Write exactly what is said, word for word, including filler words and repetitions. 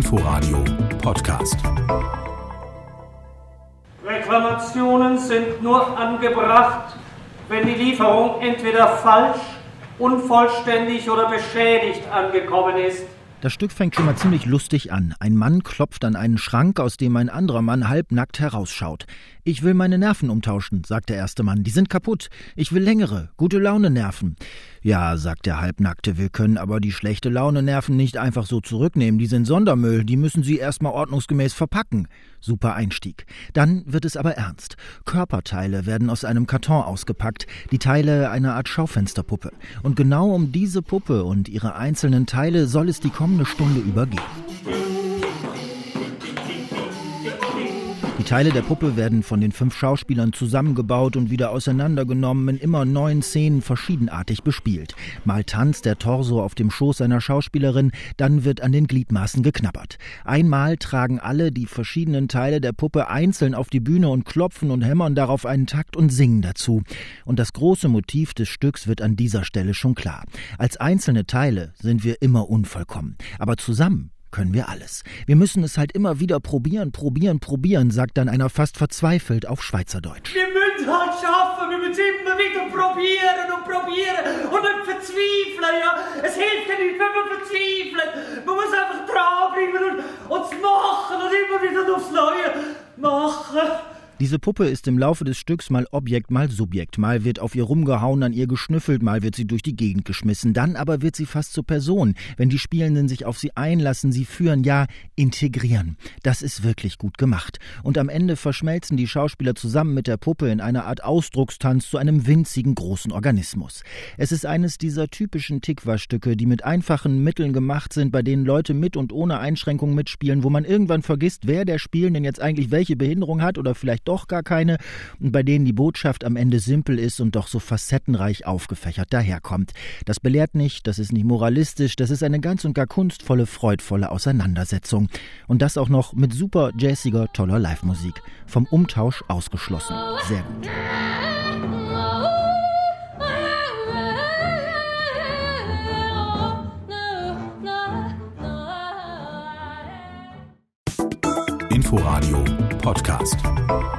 Inforadio Podcast. Reklamationen sind nur angebracht, wenn die Lieferung entweder falsch, unvollständig oder beschädigt angekommen ist. Das Stück fängt schon mal ziemlich lustig an. Ein Mann klopft an einen Schrank, aus dem ein anderer Mann halbnackt herausschaut. »Ich will meine Nerven umtauschen«, sagt der erste Mann. »Die sind kaputt. Ich will längere, gute Laune-Nerven.« »Ja«, sagt der Halbnackte, »wir können aber die schlechte Laune-Nerven nicht einfach so zurücknehmen. Die sind Sondermüll, die müssen Sie erstmal ordnungsgemäß verpacken.« Super Einstieg. Dann wird es aber ernst. Körperteile werden aus einem Karton ausgepackt, die Teile einer Art Schaufensterpuppe. Und genau um diese Puppe und ihre einzelnen Teile soll es die kommende Stunde über gehen. Die Teile der Puppe werden von den fünf Schauspielern zusammengebaut und wieder auseinandergenommen, in immer neuen Szenen verschiedenartig bespielt. Mal tanzt der Torso auf dem Schoß einer Schauspielerin, dann wird an den Gliedmaßen geknabbert. Einmal tragen alle die verschiedenen Teile der Puppe einzeln auf die Bühne und klopfen und hämmern darauf einen Takt und singen dazu. Und das große Motiv des Stücks wird an dieser Stelle schon klar. Als einzelne Teile sind wir immer unvollkommen, aber zusammen können wir alles. Wir müssen es halt immer wieder probieren, probieren, probieren, sagt dann einer fast verzweifelt auf Schweizerdeutsch. Wir müssen halt schaffen, wir müssen immer wieder probieren und probieren und nicht verzweifeln, ja. Es hilft ja nicht, wenn man verzweifelt. Man muss einfach dranbleiben und, und es machen und immer wieder aufs Neue machen. Diese Puppe ist im Laufe des Stücks mal Objekt, mal Subjekt. Mal wird auf ihr rumgehauen, an ihr geschnüffelt, mal wird sie durch die Gegend geschmissen. Dann aber wird sie fast zur Person. Wenn die Spielenden sich auf sie einlassen, sie führen, ja, integrieren. Das ist wirklich gut gemacht. Und am Ende verschmelzen die Schauspieler zusammen mit der Puppe in einer Art Ausdruckstanz zu einem winzigen großen Organismus. Es ist eines dieser typischen Tikva-Stücke, die mit einfachen Mitteln gemacht sind, bei denen Leute mit und ohne Einschränkung mitspielen, wo man irgendwann vergisst, wer der Spielenden jetzt eigentlich welche Behinderung hat oder vielleicht doch gar keine, und bei denen die Botschaft am Ende simpel ist und doch so facettenreich aufgefächert daherkommt. Das belehrt nicht, das ist nicht moralistisch, das ist eine ganz und gar kunstvolle, freudvolle Auseinandersetzung. Und das auch noch mit super jazziger, toller Live-Musik. Vom Umtausch ausgeschlossen. Sehr gut. Inforadio Podcast.